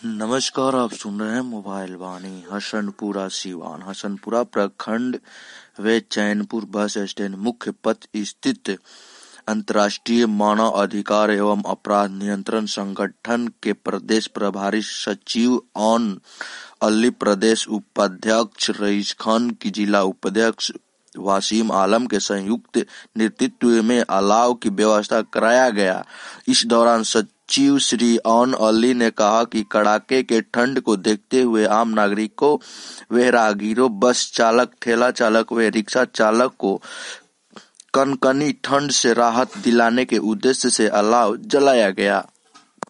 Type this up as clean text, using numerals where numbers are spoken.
नमस्कार, आप सुन रहे हैं मोबाइल वाणी। हसनपुरा सिवान। हसनपुरा प्रखंड व चैनपुर बस स्टैंड मुख्य पथ स्थित अंतर्राष्ट्रीय मानव अधिकार एवं अपराध नियंत्रण संगठन के प्रदेश प्रभारी सचिव ऑन अली, प्रदेश उपाध्यक्ष रईस खान की जिला उपाध्यक्ष वासीम आलम के संयुक्त नेतृत्व में अलाव की व्यवस्था कराया गया। इस दौरान सचिव श्री ऑन अली ने कहा कि कड़ाके के ठंड को देखते हुए आम नागरिकों व राहगीरों, बस चालक, ठेला चालक व रिक्शा चालक को कनकनी ठंड से राहत दिलाने के उद्देश्य से अलाव जलाया गया।